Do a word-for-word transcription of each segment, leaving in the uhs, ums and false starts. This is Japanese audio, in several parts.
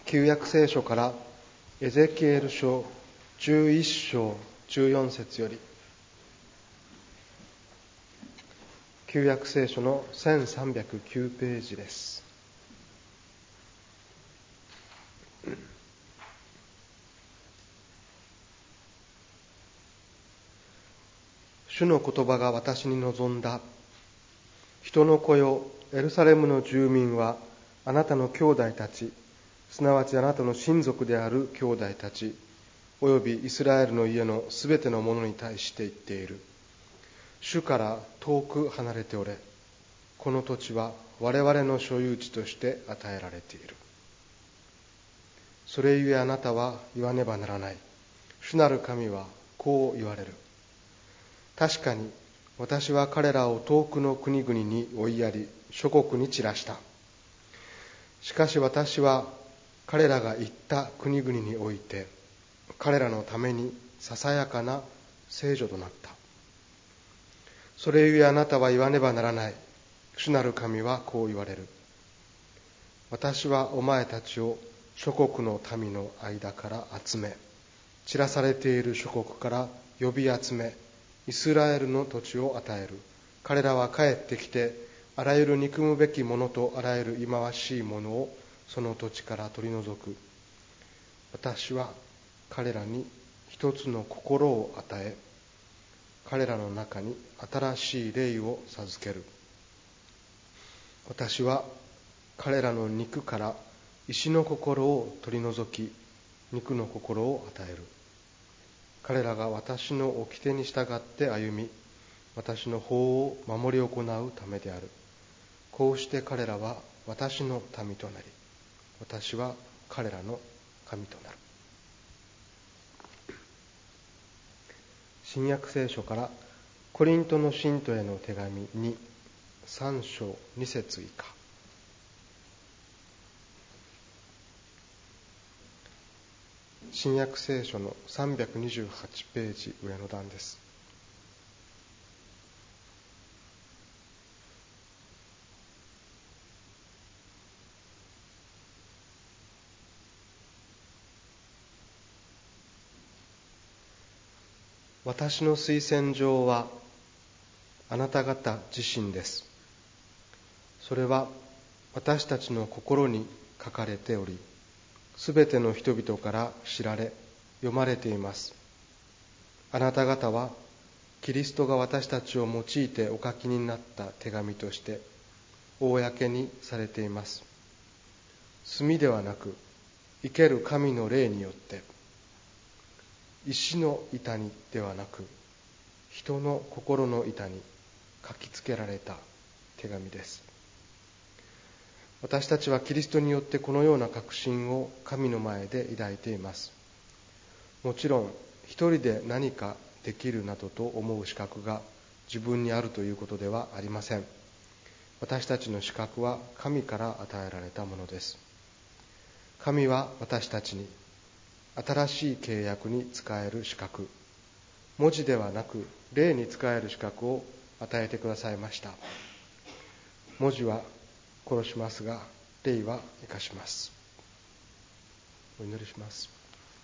旧約聖書からエゼキエル書じゅういっ章じゅうよん節より、旧約聖書のせんさんびゃくきゅうページです。主の言葉が私に望んだ。人の子よ、エルサレムの住民はあなたの兄弟たち、すなわちあなたの親族である兄弟たち、およびイスラエルの家のすべての者に対して言っている。主から遠く離れておれ。この土地は我々の所有地として与えられている。それゆえあなたは言わねばならない。主なる神はこう言われる。確かに私は彼らを遠くの国々に追いやり、諸国に散らした。しかし私は彼らが行った国々において、彼らのためにささやかな聖所となった。それゆえあなたは言わねばならない。主なる神はこう言われる。私はお前たちを諸国の民の間から集め、散らされている諸国から呼び集め、イスラエルの土地を与える。彼らは帰ってきて、あらゆる憎むべきものとあらゆる忌まわしいものをその土地から取り除く。私は彼らに一つの心を与え、彼らの中に新しい霊を授ける。私は彼らの肉から石の心を取り除き、肉の心を与える。彼らが私の掟に従って歩み、私の法を守り行うためである。こうして彼らは私の民となり、私は彼らの神となる。新約聖書からコリントの信徒への手紙に、さん章に節以下。新約聖書のさんびゃくにじゅうはちページ上の段です。私の推薦状はあなた方自身です。それは私たちの心に書かれており、すべての人々から知られ、読まれています。あなた方はキリストが私たちを用いてお書きになった手紙として公にされています。墨ではなく生ける神の霊によって、石の板にではなく人の心の板に書きつけられた手紙です。私たちはキリストによってこのような確信を神の前で抱いています。もちろん一人で何かできるなどと思う資格が自分にあるということではありません。私たちの資格は神から与えられたものです。神は私たちに新しい契約に使える資格、文字ではなく霊に使える資格を与えてくださいました。文字は殺しますが、霊は生かします。お祈りします。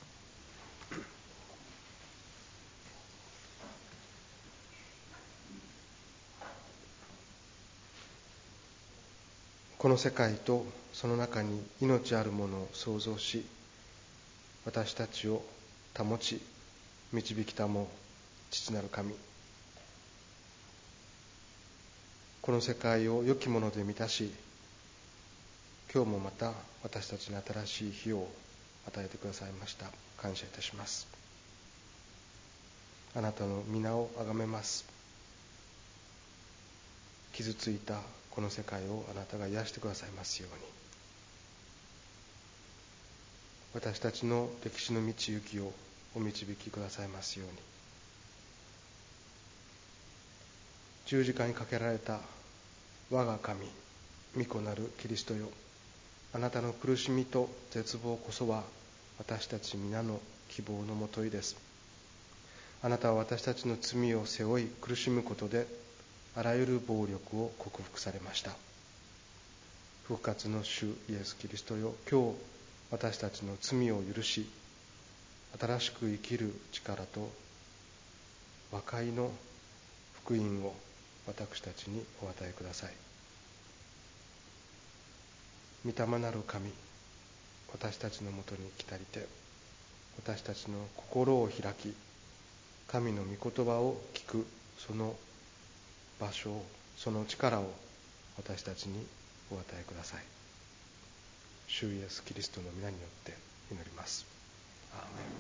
この世界とその中に命あるものを創造し、私たちを保ち導きたも父なる神、この世界を良きもので満たし、今日もまた私たちに新しい日を与えてくださいました。感謝いたします。あなたの皆をあがめます。傷ついたこの世界をあなたが癒してくださいますように、私たちの歴史の道行きをお導きくださいますように、十字架にかけられた我が神御子なるキリストよ、あなたの苦しみと絶望こそは私たち皆の希望のもといです。あなたは私たちの罪を背負い苦しむことであらゆる暴力を克服されました。復活の主イエスキリストよ、今日私たちの罪を許し、新しく生きる力と和解の福音を私たちにお与えください。御霊なる神、私たちのもとに来たりて、私たちの心を開き、神の御言葉を聞くその場所を、その力を私たちにお与えください。主イエスキリストの皆によって祈ります。アー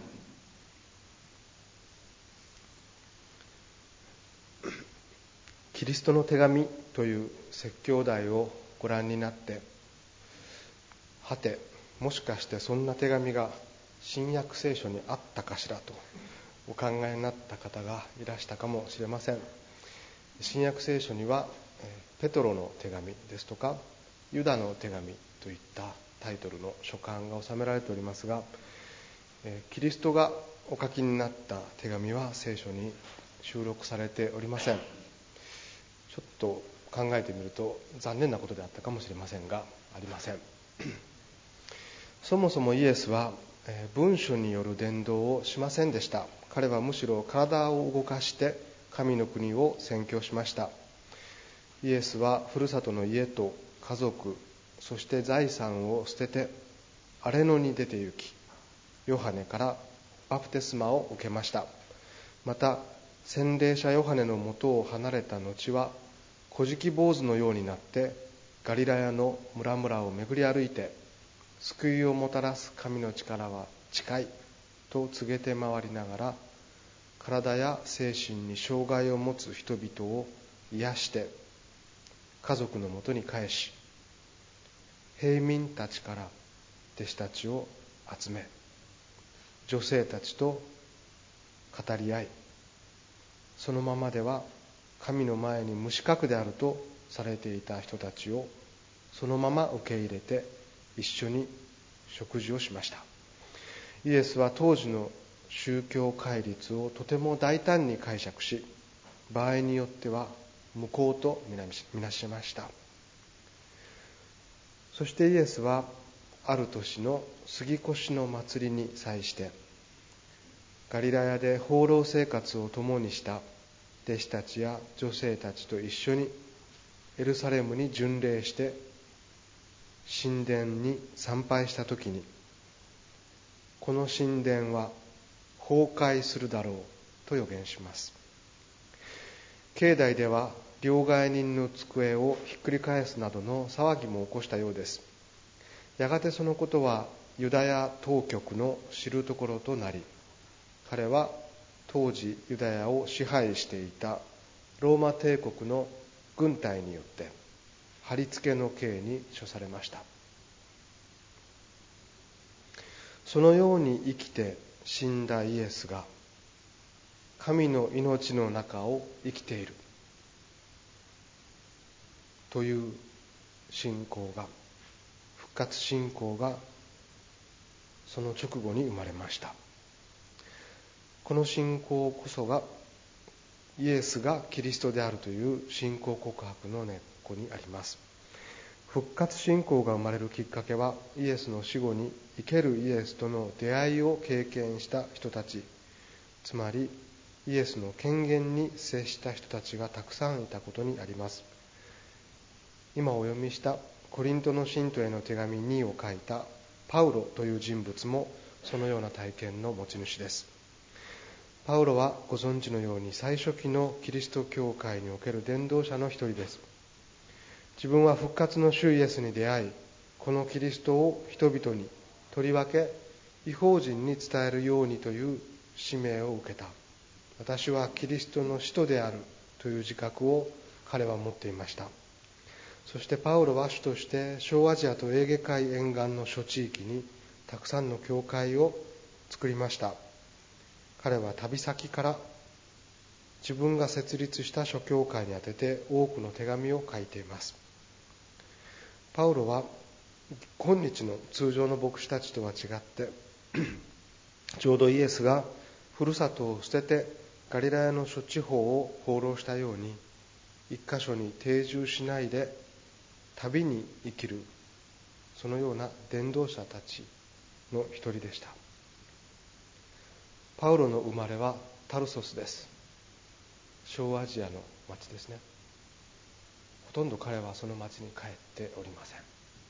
メン。キリストの手紙という説教題をご覧になって、はて、もしかしてそんな手紙が新約聖書にあったかしらとお考えになった方がいらしたかもしれません。新約聖書にはペトロの手紙ですとかユダの手紙といったタイトルの書簡が収められておりますが、キリストがお書きになった手紙は聖書に収録されておりません。ちょっと考えてみると残念なことであったかもしれませんが、ありません。そもそもイエスは文書による伝道をしませんでした。彼はむしろ体を動かして神の国を宣教しました。イエスはふるさとの家と家族、そして財産を捨てて荒野に出て行き、ヨハネからバプテスマを受けました。また洗礼者ヨハネのもとを離れた後は小敷坊主のようになってガリラヤの村々を巡り歩いて、救いをもたらす神の力は近いと告げて回りながら、体や精神に障害を持つ人々を癒して家族のもとに返し、平民たちから弟子たちを集め、女性たちと語り合い、そのままでは神の前に無資格であるとされていた人たちをそのまま受け入れて一緒に食事をしました。イエスは当時の宗教戒律をとても大胆に解釈し、場合によっては無効とみなしました。そしてイエスはある年の杉越の祭りに際して、ガリラヤで放浪生活を共にした弟子たちや女性たちと一緒にエルサレムに巡礼して神殿に参拝したときに、この神殿は崩壊するだろうと予言します。境内では両替人の机をひっくり返すなどの騒ぎも起こしたようです。やがてそのことはユダヤ当局の知るところとなり、彼は当時ユダヤを支配していたローマ帝国の軍隊によって貼り付けの刑に処されました。そのように生きて死んだイエスが神の命の中を生きているという信仰が、復活信仰がその直後に生まれました。この信仰こそがイエスがキリストであるという信仰告白の根っこにあります。復活信仰が生まれるきっかけは、イエスの死後に生けるイエスとの出会いを経験した人たち、つまりイエスの権限に接した人たちがたくさんいたことにあります。今お読みしたコリントの信徒への手紙にを書いたパウロという人物もそのような体験の持ち主です。パウロはご存知のように最初期のキリスト教会における伝道者の一人です。自分は復活の主イエスに出会い、このキリストを人々に、とりわけ異邦人に伝えるようにという使命を受けた。私はキリストの使徒であるという自覚を彼は持っていました。そしてパウロは主として小アジアとエーゲ海沿岸の諸地域にたくさんの教会を作りました。彼は旅先から自分が設立した諸教会に宛てて多くの手紙を書いています。パウロは今日の通常の牧師たちとは違ってちょうどイエスがふるさとを捨ててガリラヤの諸地方を放浪したように、一箇所に定住しないで旅に生きる、そのような伝道者たちの一人でした。パウロの生まれはタルソスです。小アジアの町ですね。ほとんど彼はその町に帰っておりません。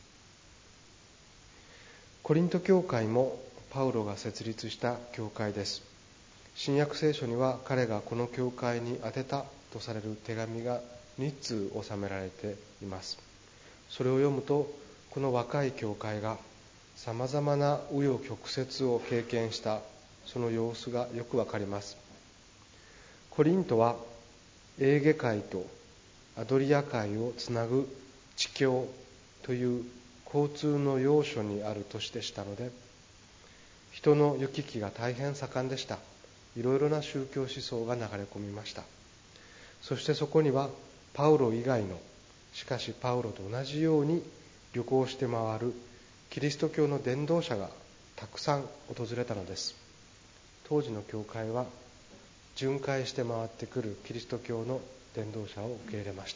コリント教会もパウロが設立した教会です。新約聖書には彼がこの教会に宛てたとされる手紙がに通収められています。それを読むと、この若い教会がさまざまな紆余曲折を経験したその様子がよくわかります。コリントはエーゲ海とアドリア海をつなぐ地境という交通の要所にある都市でしたので、人の行き来が大変盛んでした。いろいろな宗教思想が流れ込みました。そしてそこにはパウロ以外の、しかしパウロと同じように旅行して回るキリスト教の伝道者がたくさん訪れたのです。当時の教会は巡回して回ってくるキリスト教の伝道者を受け入れました。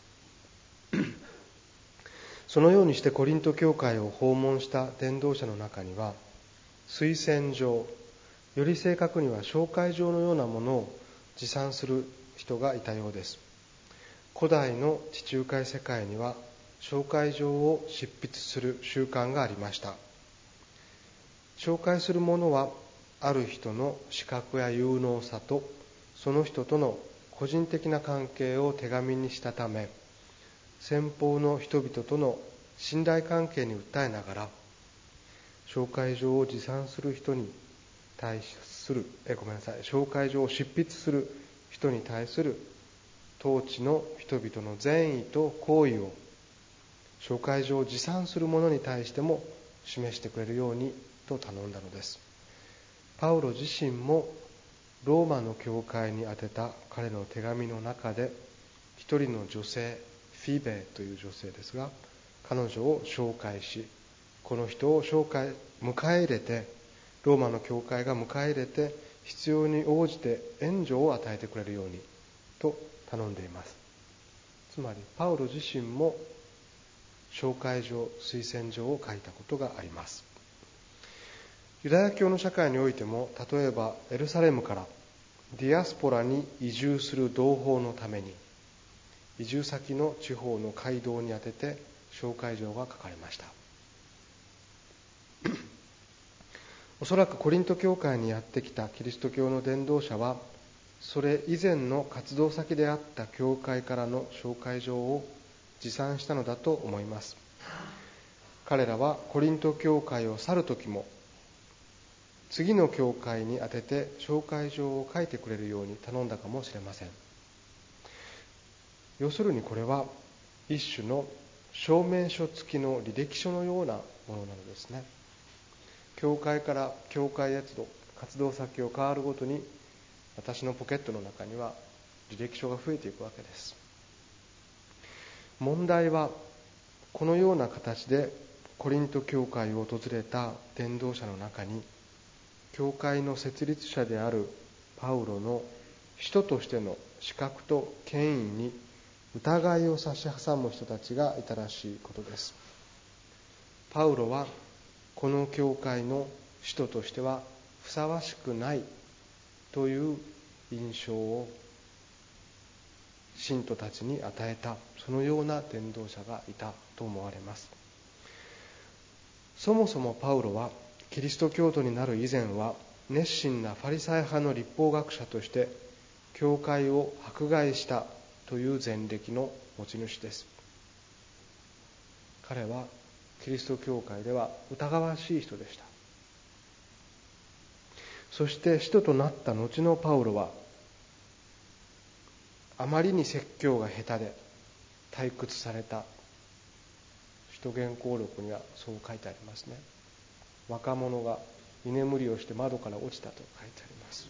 そのようにしてコリント教会を訪問した伝道者の中には、推薦状、より正確には紹介状のようなものを持参する人がいたようです。古代の地中海世界には紹介状を執筆する習慣がありました。紹介するものはある人の資格や有能さとその人との個人的な関係を手紙にしたため、先方の人々との信頼関係に訴えながら、紹介状を持参する人に対するえごめんなさい紹介状を執筆する人に対する当地の人々の善意と好意を紹介状を持参する者に対しても示してくれるようにと頼んだのです。パウロ自身もローマの教会に宛てた彼の手紙の中で、一人の女性、フィベという女性ですが、彼女を紹介し、この人を紹介迎え入れて、ローマの教会が迎え入れて必要に応じて援助を与えてくれるようにと頼んでいます。つまりパウロ自身も紹介状、推薦状を書いたことがあります。ユダヤ教の社会においても、例えばエルサレムからディアスポラに移住する同胞のために、移住先の地方の街道に宛てて紹介状が書かれました。おそらくコリント教会にやってきたキリスト教の伝道者は、それ以前の活動先であった教会からの紹介状を持参したのだと思います。彼らはコリント教会を去るときも、次の教会に宛てて紹介状を書いてくれるように頼んだかもしれません。要するにこれは一種の証明書付きの履歴書のようなものなのですね。教会から教会へと活動先を変わるごとに、私のポケットの中には履歴書が増えていくわけです。問題は、このような形でコリント教会を訪れた伝道者の中に、教会の設立者であるパウロの使徒としての資格と権威に疑いを差し挟む人たちがいたらしいことです。パウロはこの教会の使徒としてはふさわしくないという印象を信徒たちに与えた、そのような伝道者がいたと思われます。そもそもパウロはキリスト教徒になる以前は、熱心なファリサイ派の律法学者として教会を迫害したという前歴の持ち主です。彼はキリスト教会では疑わしい人でした。そして使徒となった後のパウロは、あまりに説教が下手で退屈された。使徒言行録にはそう書いてありますね。若者が居眠りをして窓から落ちたと書いてあります。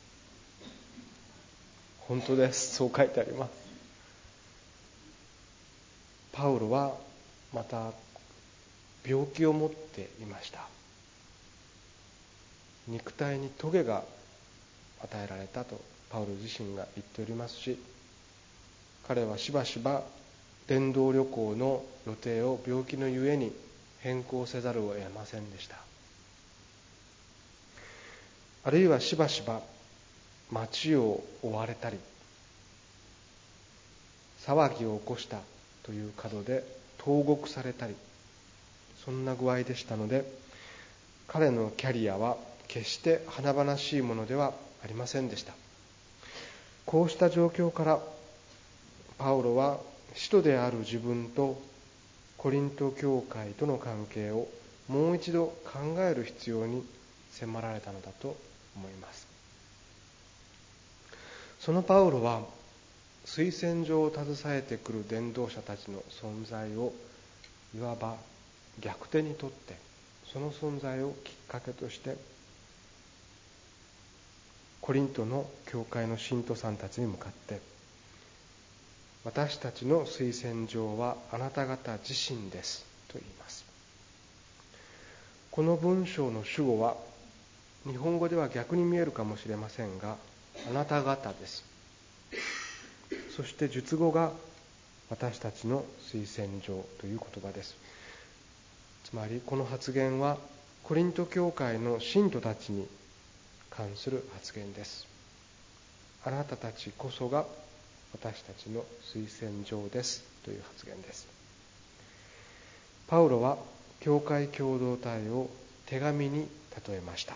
本当です。そう書いてあります。パウロはまた病気を持っていました。肉体にトゲが与えられたとパウロ自身が言っておりますし、彼はしばしば伝道旅行の予定を病気のゆえに変更せざるを得ませんでした。 あるいはしばしば町を追われたり、騒ぎを起こしたという門で投獄されたり、そんな具合でしたので、彼のキャリアは決して華々しいものではありませんでした。こうした状況からパウロは使徒である自分とコリント教会との関係をもう一度考える必要に迫られたのだと思います。そのパウロは推薦状を携えてくる伝道者たちの存在をいわば逆手にとって、その存在をきっかけとしてコリントの教会の信徒さんたちに向かって、私たちの推薦状はあなた方自身ですと言います。この文章の主語は日本語では逆に見えるかもしれませんが、あなた方です。そして述語が私たちの推薦状という言葉です。つまりこの発言はコリント教会の信徒たちに関する発言です。あなたたちこそが私たちの推薦状ですという発言です。パウロは教会共同体を手紙に例えました。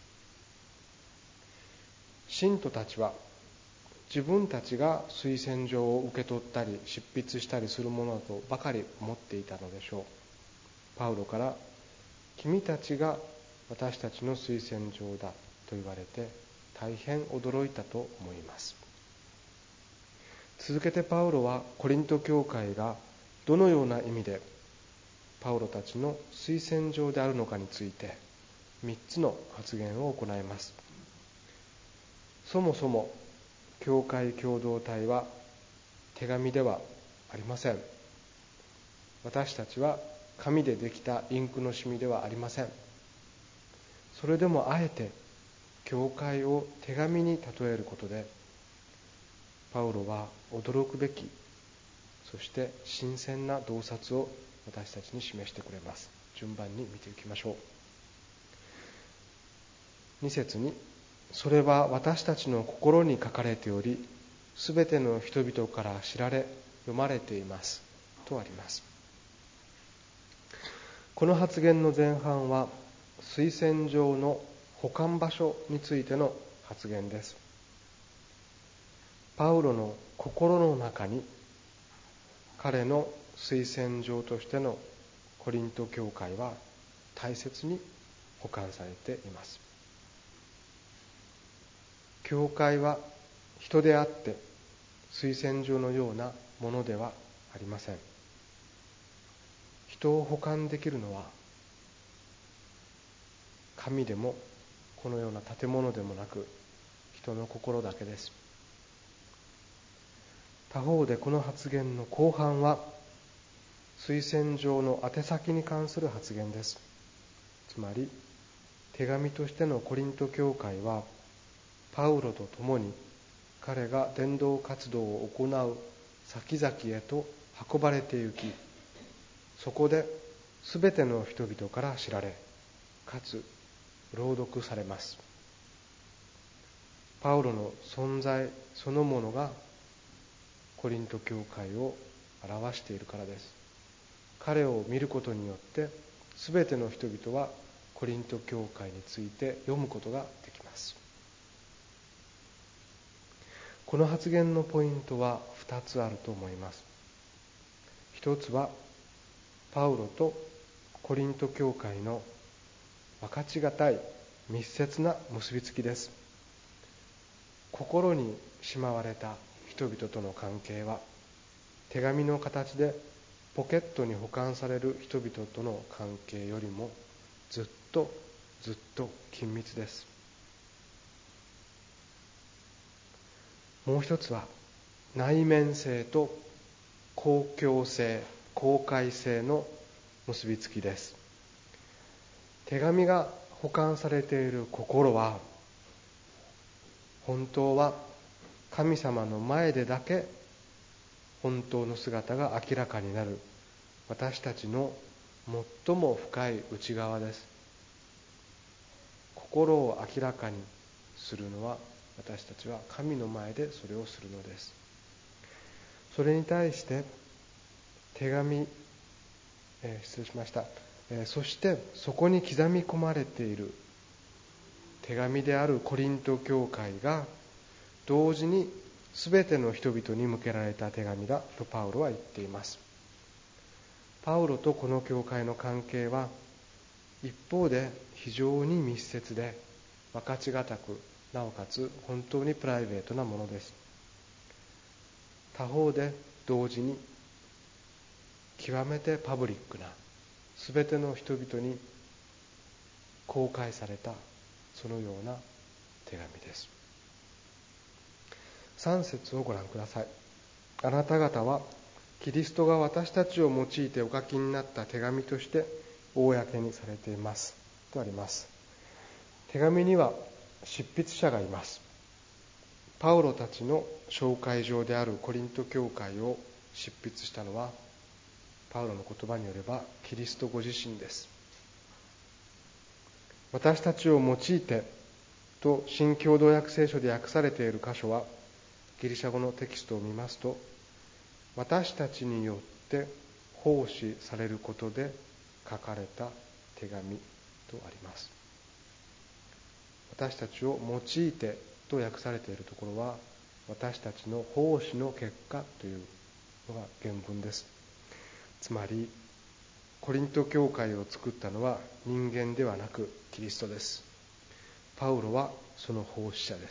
信徒たちは自分たちが推薦状を受け取ったり執筆したりするものだとばかり思っていたのでしょう。パウロから君たちが私たちの推薦状だと言われて大変驚いたと思います。続けてパウロはコリント教会がどのような意味でパウロたちの推薦状であるのかについてみっつの発言を行います。そもそも教会共同体は手紙ではありません。私たちは紙でできたインクのシミではありません。それでもあえて教会を手紙に例えることで、パウロは驚くべき、そして新鮮な洞察を私たちに示してくれます。順番に見ていきましょう。に節に、それは私たちの心に書かれており、すべての人々から知られ、読まれていますとあります。この発言の前半は推薦状の保管場所についての発言です。パウロの心の中に彼の推薦状としてのコリント教会は大切に保管されています。教会は人であって推薦状のようなものではありません。人を保管できるのは神でもこのような建物でもなく人の心だけです。他方でこの発言の後半は推薦状の宛先に関する発言です。つまり手紙としてのコリント教会はパウロと共に彼が伝道活動を行う先々へと運ばれて行き、そこで全ての人々から知られ、かつ朗読されます。パウロの存在そのものがコリント教会を表しているからです。彼を見ることによって全ての人々はコリント教会について読むことができます。この発言のポイントはふたつあると思います。一つはパウロとコリント教会の分かちがたい密接な結びつきです。心にしまわれた人々との関係は手紙の形でポケットに保管される人々との関係よりもずっとずっと緊密です。もう一つは内面性と公共性、公開性の結びつきです。手紙が保管されている心は本当は神様の前でだけ本当の姿が明らかになる私たちの最も深い内側です。心を明らかにするのは、私たちは神の前でそれをするのです。それに対して手紙、えー、失礼しました、えー、そしてそこに刻み込まれている手紙であるコリント教会が同時にすべての人々に向けられた手紙だとパウロは言っています。パウロとこの教会の関係は一方で非常に密接で分かちがたく、なおかつ本当にプライベートなものです。他方で同時に極めてパブリックな、すべての人々に公開されたそのような手紙です。さん節をご覧ください。あなた方はキリストが私たちを用いてお書きになった手紙として公にされていますとあります。手紙には執筆者がいます。パウロたちの紹介状であるコリント教会を執筆したのは、パウロの言葉によればキリストご自身です。私たちを用いてと新共同訳聖書で訳されている箇所は、ギリシャ語のテキストを見ますと、私たちによって奉仕されることで書かれた手紙とあります。私たちを用いてと訳されているところは、私たちの奉仕の結果というのが原文です。つまりコリント教会を作ったのは人間ではなくキリストです。パウロはその奉仕者です。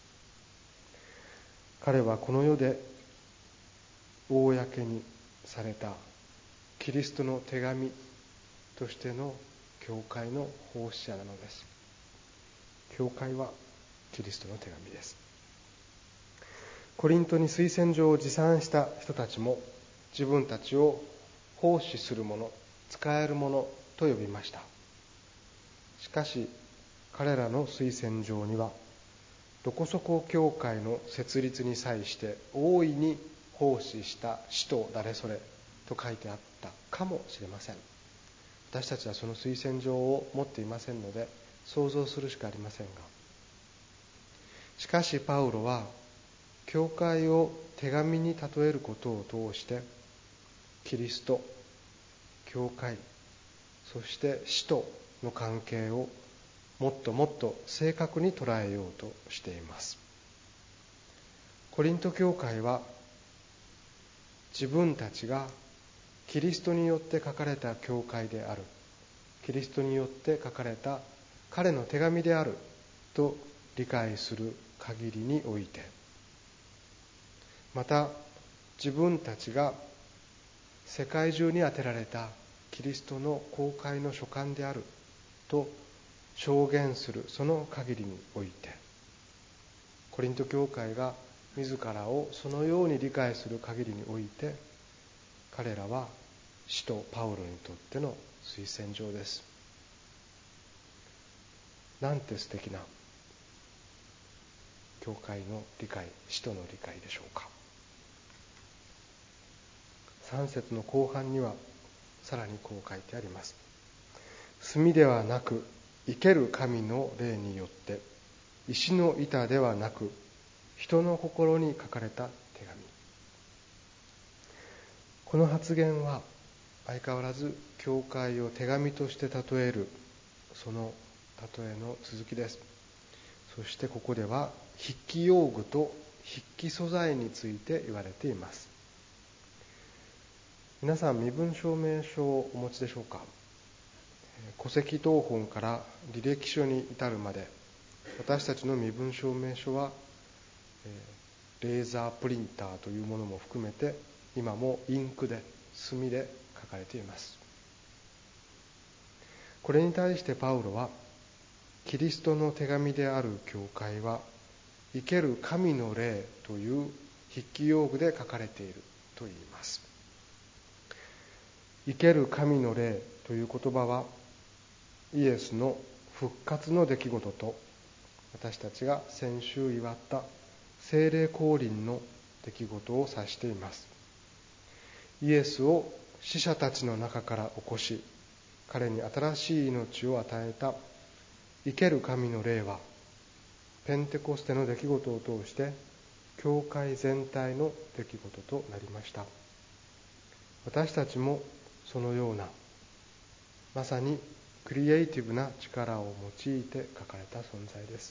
彼はこの世で公にされたキリストの手紙としての教会の奉仕者なのです。教会はキリストの手紙です。コリントに推薦状を持参した人たちも自分たちを奉仕する者、使える者と呼びました。しかし彼らの推薦状には、どこそこ教会の設立に際して大いに奉仕した使徒誰それと書いてあったかもしれません。私たちはその推薦状を持っていませんので想像するしかありませんが、しかしパウロは教会を手紙に例えることを通して、キリスト、教会、そして使徒の関係をもっともっと正確に捉えようとしています。コリント教会は自分たちがキリストによって書かれた教会である、キリストによって書かれた彼の手紙であると理解する限りにおいて、また自分たちが世界中に当てられたキリストの公開の書簡であると証言するその限りにおいて、コリント教会が自らをそのように理解する限りにおいて、彼らは使徒パウロにとっての推薦状です。なんて素敵な教会の理解、使徒の理解でしょうか。さん節の後半にはさらにこう書いてあります。墨ではなく生ける神の霊によって、石の板ではなく人の心に書かれた手紙。この発言は相変わらず教会を手紙として例えるその例えの続きです。そしてここでは筆記用具と筆記素材について言われています。皆さん、身分証明書をお持ちでしょうか。戸籍謄本から履歴書に至るまで、私たちの身分証明書はレーザープリンターというものも含めて、今もインクで墨で書かれています。これに対してパウロは、キリストの手紙である教会は生ける神の霊という筆記用具で書かれていると言います。生ける神の霊という言葉は、イエスの復活の出来事と、私たちが先週祝った聖霊降臨の出来事を指しています。イエスを死者たちの中から起こし、彼に新しい命を与えた生ける神の霊は、 ペンテコステの出来事を通して教会全体の出来事となりました。私たちもそのようなまさにクリエイティブな力を用いて書かれた存在です。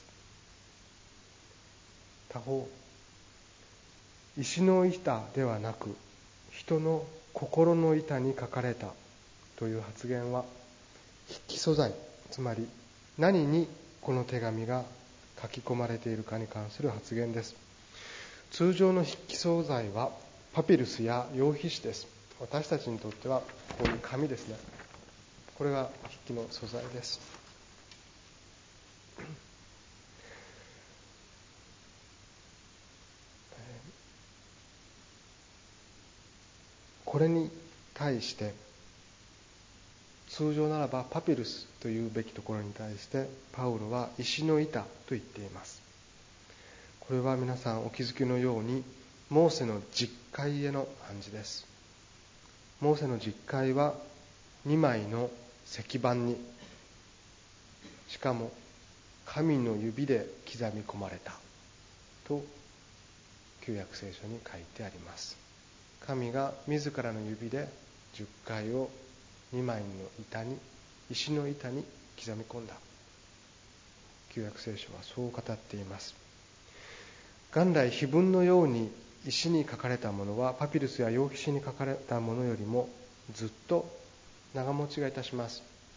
他方、石の板ではなく人の心の板に書かれたという発言は筆記素材、つまり何にこの手紙が書き込まれているかに関する発言です。通常の筆記素材はパピルスや羊皮紙です。私たちにとってはこういう紙ですね。これが筆記の素材です。これに対して通常ならばパピルスというべきところに対してパウロは石の板と言っています。これは皆さんお気づきのようにモーセの十戒への暗示です。モーセの十戒はにまいの石板に、しかも神の指で刻み込まれたと旧約聖書に書いてあります。神が自らの指で十戒をにまいの板に、石の板に刻み込んだ。旧約聖書はそう語っています。元来碑文のように石に書かれたものはパピルスや羊皮紙に書かれたものよりもずっと長持ちがいたします。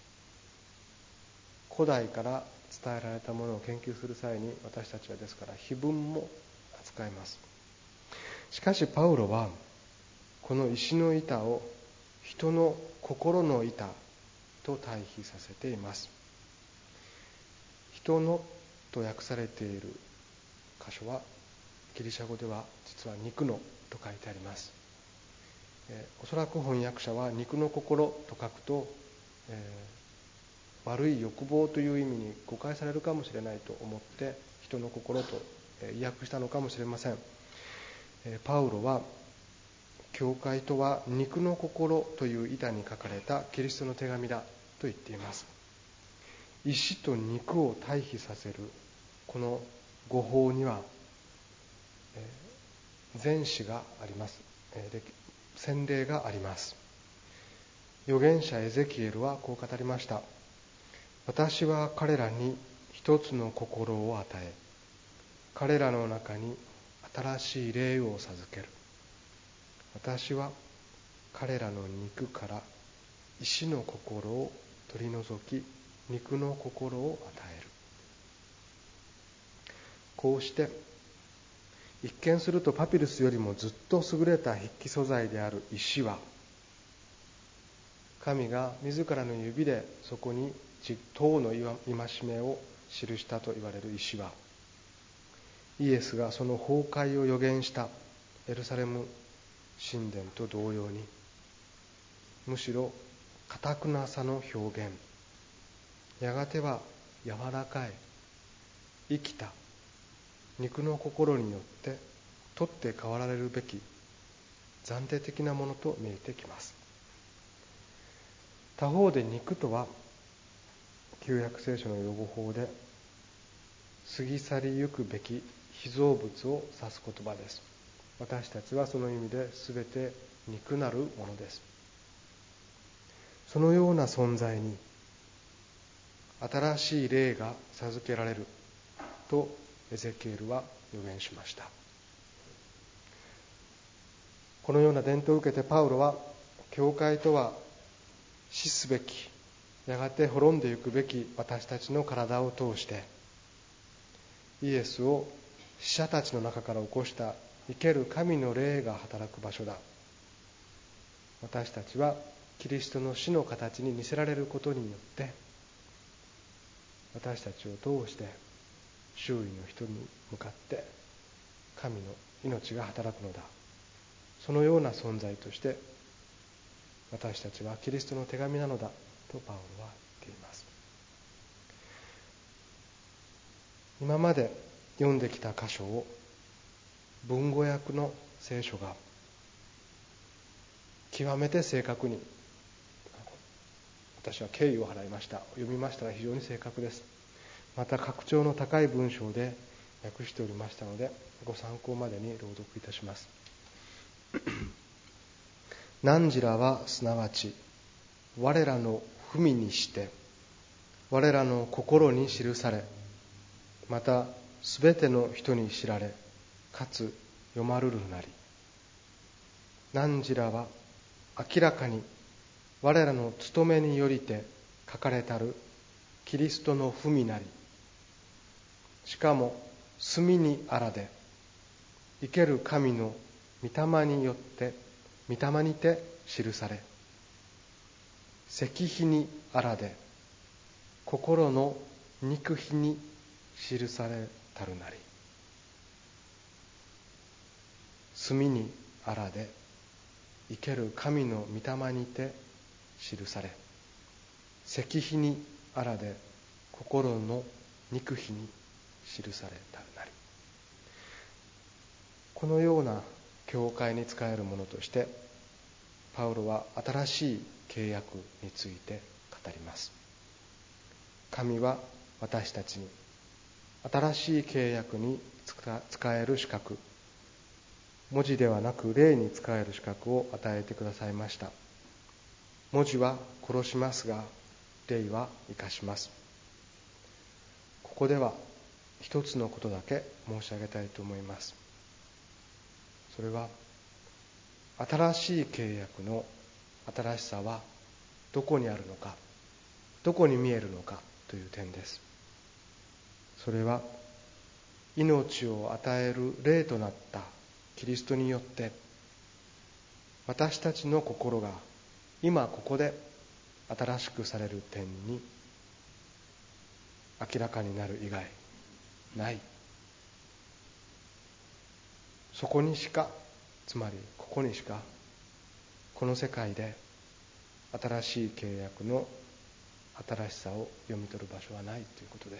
古代から伝えられたものを研究する際に私たちはですから碑文も扱います。しかしパウロはこの石の板を人の心の板と対比させています。人のと訳されている箇所はギリシャ語では実は肉のと書いてあります。えー、おそらく翻訳者は肉の心と書くと、えー、悪い欲望という意味に誤解されるかもしれないと思って人の心と、えー、意訳したのかもしれません。えー、パウロは教会とは肉の心という板に書かれたキリストの手紙だと言っています。石と肉を対比させるこの語法には前史があります。先例があります。預言者エゼキエルはこう語りました。私は彼らに一つの心を与え、彼らの中に新しい霊を授ける。私は彼らの肉から石の心を取り除き、肉の心を与える。こうして一見するとパピルスよりもずっと優れた筆記素材である石は、神が自らの指でそこに十の戒めを記したと言われる石は、イエスがその崩壊を予言したエルサレム神殿と同様に、むしろ堅くなさの表現、やがては柔らかい生きた肉の心によって取って代わられるべき暫定的なものと見えてきます。他方で肉とは旧約聖書の用語法で過ぎ去りゆくべき被造物を指す言葉です。私たちはその意味で全て肉なるものです。そのような存在に新しい霊が授けられるとエゼキエルは予言しました。このような伝統を受けてパウロは、教会とは死すべき、やがて滅んでゆくべき私たちの体を通してイエスを死者たちの中から起こした生ける神の霊が働く場所だ。私たちはキリストの死の形に似せられることによって私たちを通して周囲の人に向かって神の命が働くのだ。そのような存在として私たちはキリストの手紙なのだとパウロは言っています。今まで読んできた箇所を文語訳の聖書が極めて正確に、私は敬意を払いました。読みましたら非常に正確です。 また格調の高い文章で訳しておりましたので、ご参考までに朗読いたします。汝らはすなわち我らの文にして我らの心に記され、またすべての人に知られ、かつ読まるるなり。汝らは明らかに我らの務めによりて書かれたるキリストの文なり、しかも墨にあらで生ける神の御霊によって御霊にて記され、石碑にあらで心の肉碑に記されたるなり。墨にあらで生ける神の御霊にて記され、石碑にあらで心の肉碑に記されたるなり。このような教会に仕えるものとして、パウロは新しい契約について語ります。神は私たちに新しい契約に仕える資格、文字ではなく霊に仕える資格を与えてくださいました。文字は殺しますが、霊は生かします。ここでは一つのことだけ申し上げたいと思います。それは、新しい契約の新しさはどこにあるのか、どこに見えるのかという点です。それは、命を与える霊となったキリストによって、私たちの心が今ここで新しくされる点に明らかになる以外ない。そこにしか、つまりここにしか、この世界で新しい契約の新しさを読み取る場所はないということです。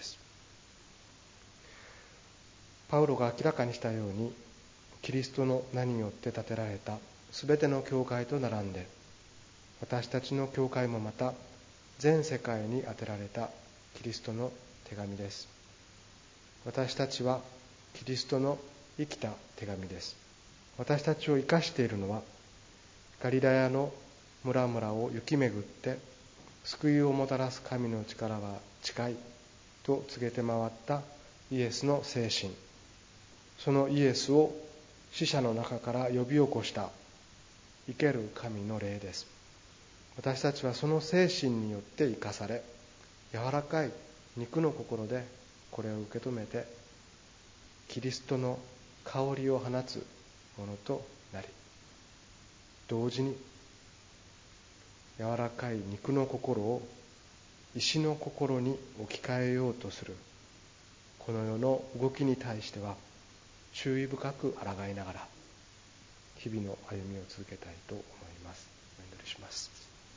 パウロが明らかにしたように、キリストの名によって建てられたすべての教会と並んで、私たちの教会もまた全世界に当てられたキリストの手紙です。私たちはキリストの生きた手紙です。私たちを生かしているのは、ガリラヤの村々を行き巡って救いをもたらす神の力は近いと告げて回ったイエスの精神、そのイエスを死者の中から呼び起こした生ける神の霊です。私たちはその精神によって生かされ、柔らかい肉の心でこれを受け止めて、キリストの香りを放つものとなり、同時に柔らかい肉の心を石の心に置き換えようとするこの世の動きに対しては、注意深く抗いながら日々の歩みを続けたいと思います。お祈りします。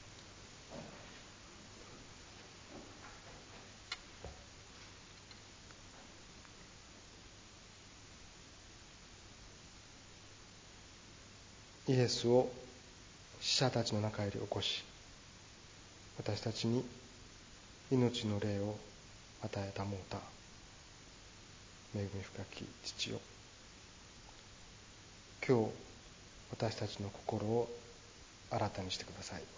イエスを死者たちの中より起こし、私たちに命の霊を与えたもうた恵み深き父よ、今日私たちの心を新たにしてください。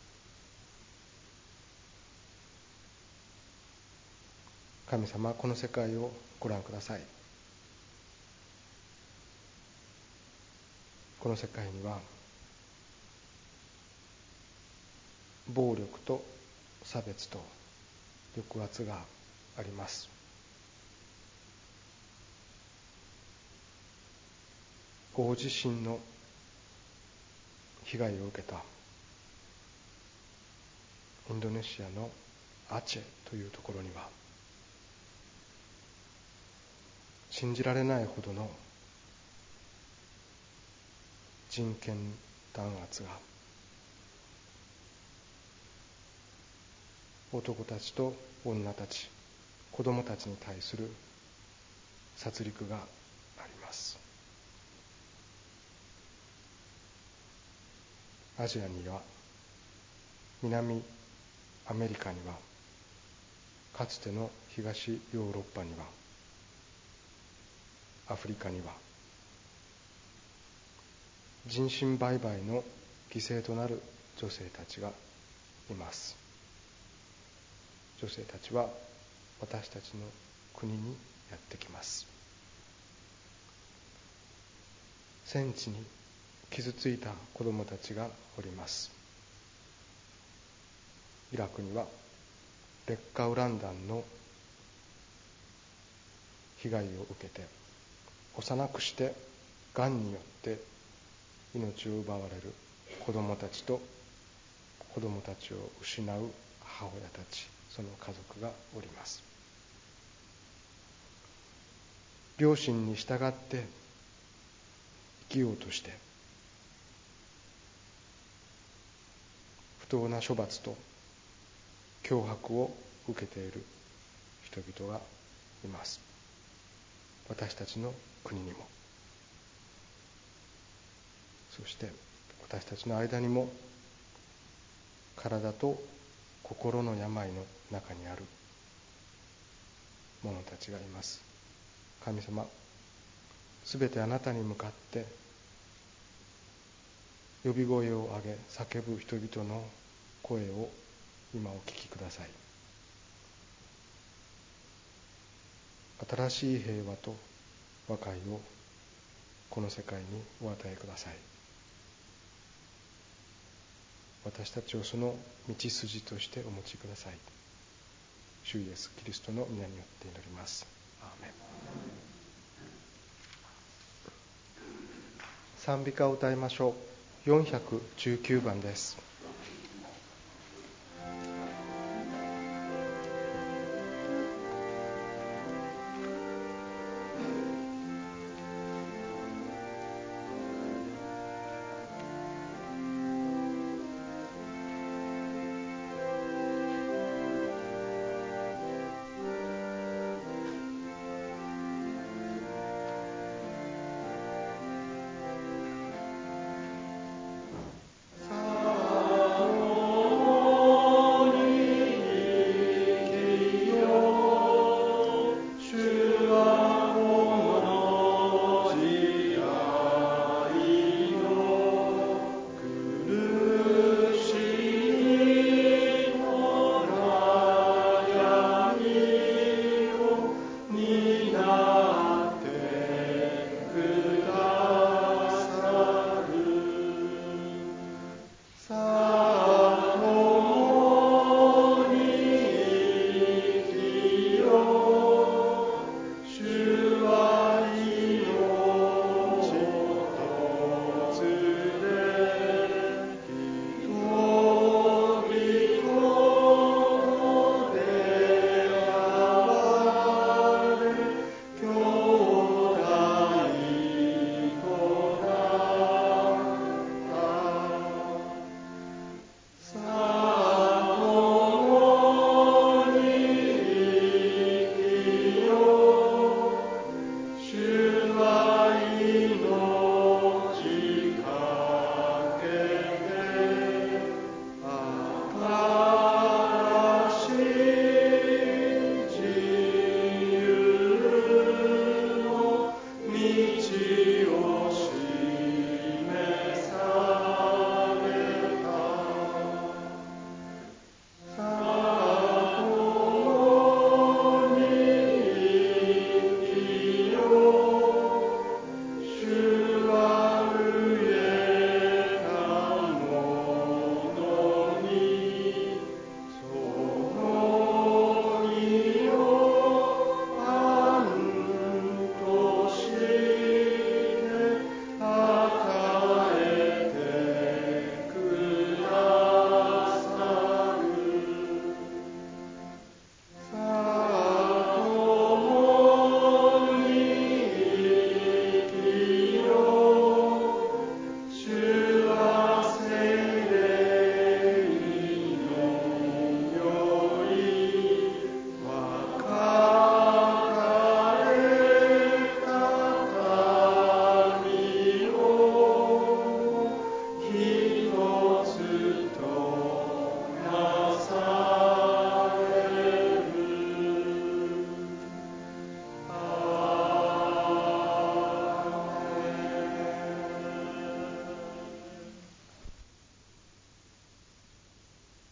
神様、この世界をご覧ください。この世界には暴力と差別と抑圧があります。大地震の被害を受けたインドネシアのアチェというところには、信じられないほどの人権弾圧が男たちと女たち、子供たちに対する殺戮があります。アジアには、南アメリカにはかつての東ヨーロッパには、アフリカには人身売買の犠牲となる女性たちがいます。女性たちは私たちの国にやってきます。戦地に傷ついた子供たちがおります。イラクには劣化ウラン弾の被害を受けて、幼くしてがんによって命を奪われる子供たちと子供たちを失う母親たち、その家族がおります。良心に従って生きようとして、不当な処罰と脅迫を受けている人々がいます。私たちの国にも、そして私たちの間にも、体と心の病の中にある者たちがいます。神様、すべてあなたに向かって呼び声を上げ叫ぶ人々の声を今お聞きください。新しい平和と和解をこの世界にお与えください。私たちをその道筋としてお持ちください。主イエスキリストの皆によって祈ります。アーメン。賛美歌を歌いましょう。よんひゃくじゅうきゅうばんです。